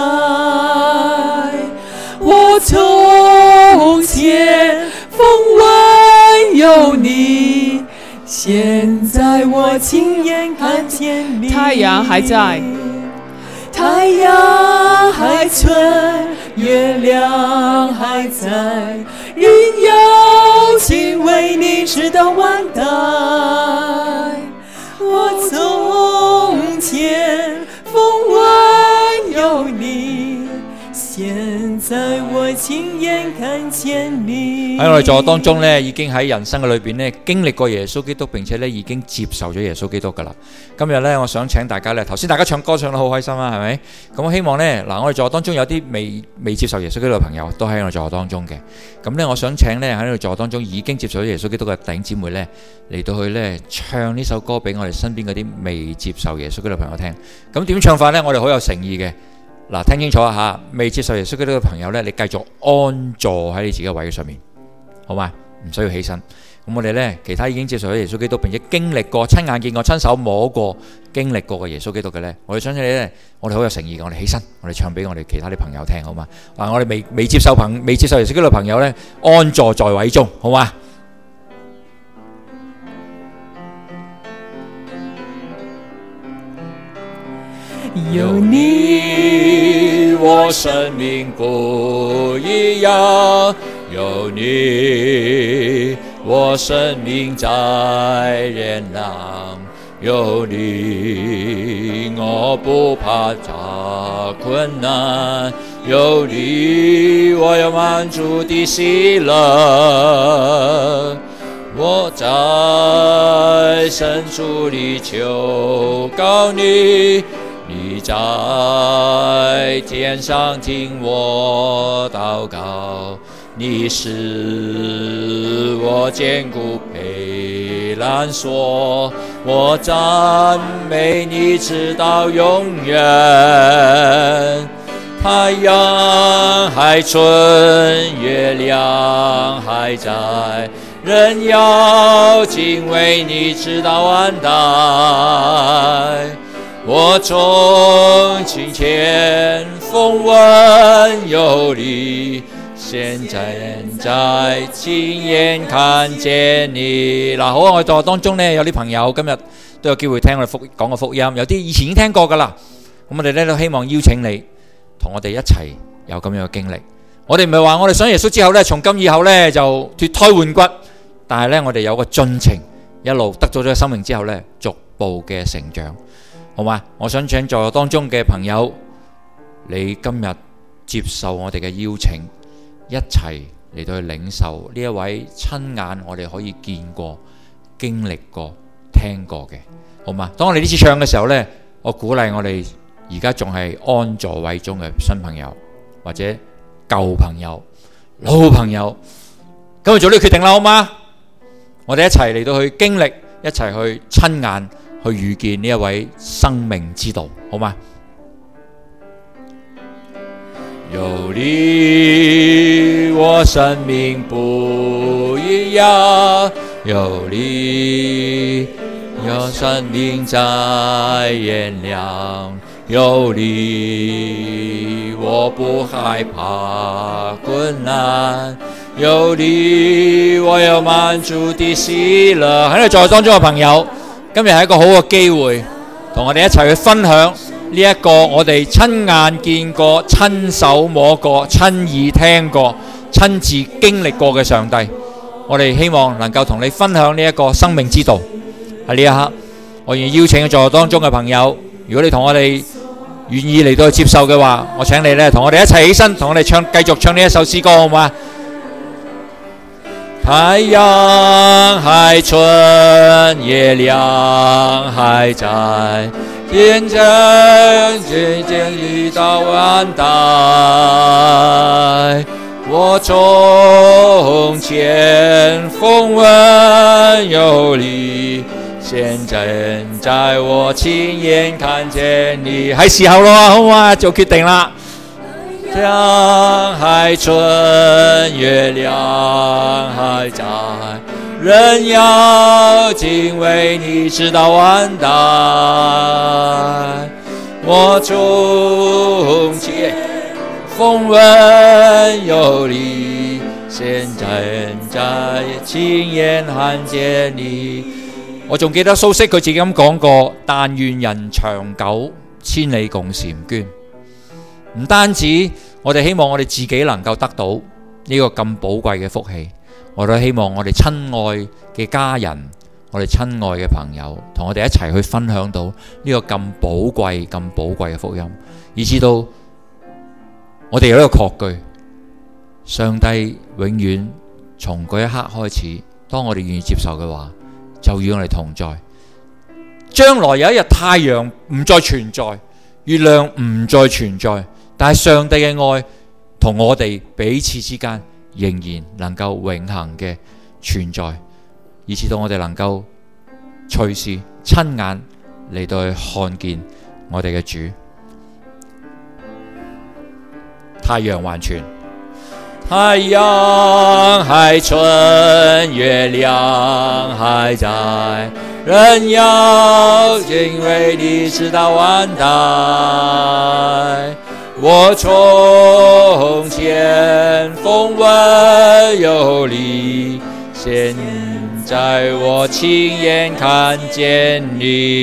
我從前風聞有你，現在我親眼看見你。 太陽還在， 太陽還存，月亮還在，因有敬畏你直到萬代。我從前風聞有你，現在我親眼看見你。 喺我哋座當中呢，已經喺人生嘅裏邊呢，經歷過耶穌基督，並且呢已經接受咗耶穌基督噶啦。今日呢，我想請大家呢，頭先大家唱歌唱得好開心啦，係咪？咁我希望呢，嗱，我哋座當中有啲未接受耶穌基督嘅朋友，都喺我哋座當中嘅。咁呢，我想請呢，喺呢個座當中已經接受咗耶穌基督嘅弟兄姊妹呢，嚟到去呢唱呢首歌俾我哋身邊嗰啲未接受耶穌基督嘅朋友聽。咁點唱法呢？我哋好有誠意嘅。嗱，聽清楚啊嚇！未接受耶穌基督嘅朋友呢，你繼續安坐喺你自己嘅位上面，好嘛？唔需要起身。咁我哋呢，其他已經接受咗耶穌基督並且經歷過、親眼見過、親手摸過、經歷過嘅耶穌基督嘅呢，我哋想請你呢，我哋好有誠意嘅，我哋起身，我哋唱俾我哋其他啲朋友聽，好嘛？話我哋未接受耶穌基督嘅朋友呢，安坐在位中，好嘛？ 有你，我生命不一樣；有你，我生命在燃亮；有你，我不怕它困難；有你，我有滿足的喜樂。我在深處裏求告你，你在天上聽我禱告， 你是我坚固培兰所，我赞美你直到永远。太阳还春，月亮还在，人要敬畏你直到万代。我从今天风闻有你，現在親眼看見你。嗱，好，我哋當中呢有啲朋友今日都有機會聽我哋講個福音，有啲以前已經聽過噶啦。咁我哋呢都希望邀請你同我哋一齊有咁樣嘅經歷。我哋唔係話我哋信耶穌之後呢，從今以後呢就脫胎換骨，但係呢我哋有個進程，一路得咗生命之後呢，逐步嘅成長，好嘛？我想請在座當中嘅朋友，你今日接受我哋嘅邀請，一齊嚟到去領受呢一位親眼我哋可以見過、經歷過、聽過嘅，好嘛？當我哋呢次唱嘅時候呢，我鼓勵我哋而家仲係安座位中嘅新朋友或者舊朋友、老朋友，今日做呢個決定啦，好嗎？我哋一齊嚟到去經歷，一齊去親眼去遇見呢一位生命之道，好嗎？有你我生命不一樣，有你有生命在燃亮，有你我不害怕困難，有你我有滿足的喜樂。喺度在當中嘅朋友，今日係一個好嘅機會，同我哋一齊去分享呢一個我哋親眼見過、親手摸過、親耳聽過、親自經歷過嘅上帝。我哋希望能夠同你分享呢一個生命之道。喺呢一刻，我願意邀請在座當中嘅朋友，如果你同我哋願意嚟到接受嘅話，我請你呢同我哋一齊起身，同我哋唱，繼續唱呢一首詩歌，好嗎？太陽還春，月亮還在，見證直到萬代。我從前風聞有你，現在我親眼看見你。係時候咯，好嘛？做決定啦。太陽還春，月亮還在，人要敬畏你直到萬代。我從前風聞有你，現在親眼看見你。我仲記得蘇軾佢自己咁講過，但願人長久，千里共嬋娟。唔單止我哋希望我哋自己能夠得到呢個咁寶貴嘅福氣，我都希望我哋親愛嘅家人，我哋親愛嘅朋友，同我哋一齊去分享到呢個咁寶貴嘅福音，以至到我哋有一個確據，上帝永遠從嗰一刻開始，當我哋願意接受嘅話，就與我哋同在。將來有一日太陽唔再存在，月亮唔再存在，但係上帝嘅愛同我哋彼此之間仍然能夠永恆嘅存在，以至到我哋能夠隨時親眼嚟到去看見我哋嘅主。太陽還存，太陽還存，月亮還在，人要敬畏你直到萬代。我從前風聞有你，現在我親眼看見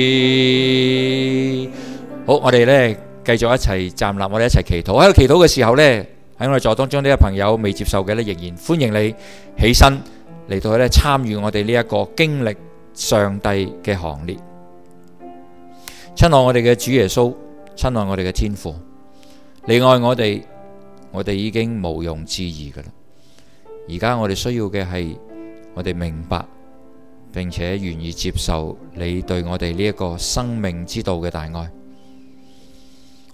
你。好，我哋呢繼續一齊站立，我哋一齊祈禱。喺度祈禱嘅時候呢，喺我哋座當中呢個朋友未接受嘅呢，仍然歡迎你起身嚟到呢參與我哋呢一個經歷上帝嘅行列。親愛我哋嘅主耶穌，親愛我哋嘅天父，你愛我哋已經毋庸置疑噶啦。而家我哋需要嘅係我哋明白並且願意接受你對我哋呢一個生命之道嘅大愛。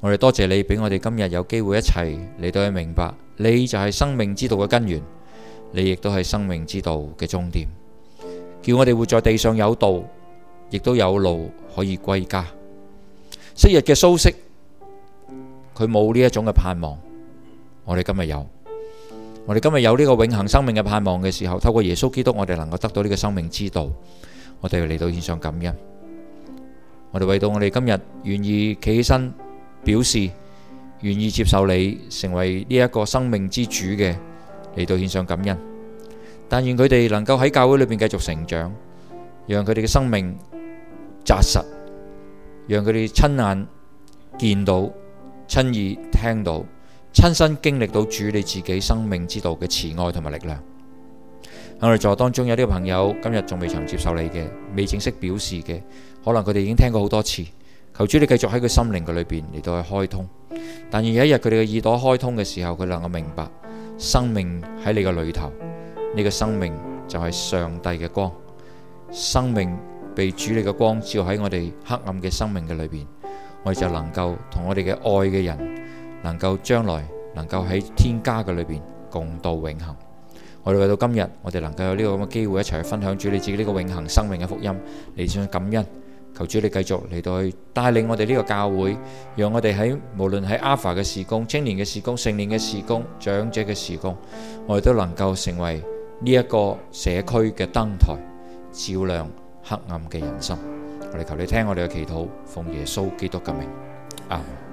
我哋多謝你俾我哋今日有機會一齊嚟到去明白，你就係生命之道嘅根源，你亦都係生命之道嘅終點，叫我哋活在地上有道，亦都有路可以歸家。昔日嘅蘇軾，佢冇呢一種嘅盼望，我哋今日有。我哋今日有呢個永恆生命嘅盼望嘅時候，透過耶穌基督，我哋能夠得到呢個生命之道，我哋嚟到獻上感恩。我哋為到我哋今日願意企起身表示願意接受你成為呢一個生命之主嘅，嚟到獻上感恩。但願佢哋能夠喺教會裏邊繼續成長，讓佢哋嘅生命紮實，讓佢哋親眼見到、親耳聽到、親身經歷到主你自己生命之道嘅慈愛同埋力量。喺我哋座當中有呢個朋友今日仲未曾接受你嘅，未正式表示嘅，可能佢哋已經聽過好多次。求主你繼續喺佢心靈嘅裏邊嚟到去開通。但願有一日佢哋嘅耳朵開通嘅時候，佢能夠明白生命喺你嘅裏頭，呢個生命就係上帝嘅光，生命被主你嘅光照喺我哋黑暗嘅生命嘅裏邊，我哋就能夠同我哋嘅愛嘅人，能夠將來能夠喺天家嘅裏邊共度永恆。我哋為到今日，我哋能夠有呢個咁嘅機會一齊去分享主你自己呢個永恆生命嘅福音，嚟上感恩。求主你繼續嚟到去帶領我哋呢個教會，讓我哋喺無論喺 Alpha 嘅事工、青年嘅事工、成年嘅事工、長者嘅事工，我哋都能夠成為呢一個社區嘅燈台，照亮黑暗嘅人生。我哋求你聽我哋嘅祈禱，奉耶穌基督嘅名，阿們。